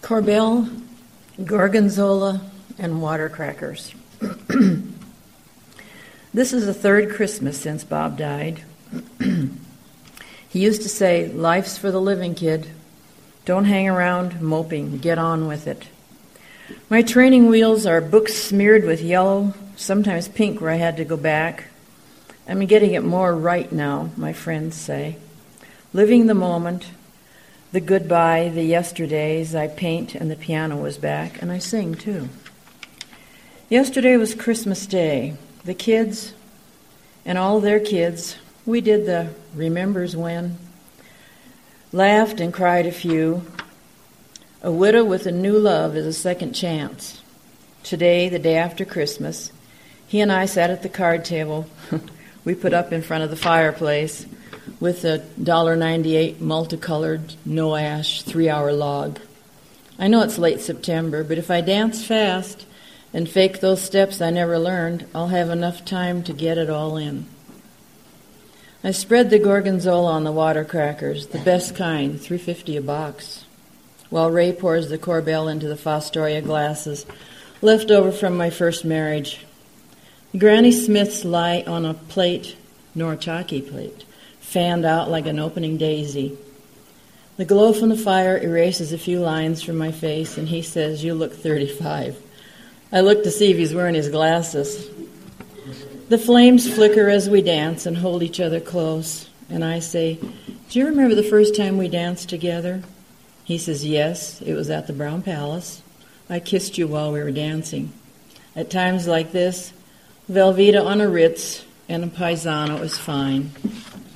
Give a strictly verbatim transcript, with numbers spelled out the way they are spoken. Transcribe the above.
Corbel, gorgonzola, and water crackers. This is the third Christmas since Bob died. He used to say, "Life's for the living, kid. Don't hang around moping. Get on with it." My training wheels are books smeared with yellow, sometimes pink where I had to go back. I'm getting it more right now, my friends say. Living the moment, the goodbye, the yesterdays, I paint and the piano was back, and I sing too. Yesterday was Christmas Day. The kids and all their kids, we did the remembers when, laughed and cried a few. A widow with a new love is a second chance. Today, the day after Christmas, he and I sat at the card table we put up in front of the fireplace with a one dollar ninety-eight multicolored, no ash, three-hour log. I know it's late September, but if I dance fast and fake those steps I never learned, I'll have enough time to get it all in. I spread the gorgonzola on the water crackers, the best kind, three fifty a box, while Ray pours the Corbel into the Fostoria glasses, left over from my first marriage. Granny Smiths lie on a plate, nor a chalky plate, fanned out like an opening daisy. The glow from the fire erases a few lines from my face, and he says, "You look thirty-five." I look to see if he's wearing his glasses. The flames flicker as we dance and hold each other close, and I say, "Do you remember the first time we danced together?" He says, "Yes, it was at the Brown Palace. I kissed you while we were dancing." At times like this, Velveeta on a Ritz and a Paisano is fine.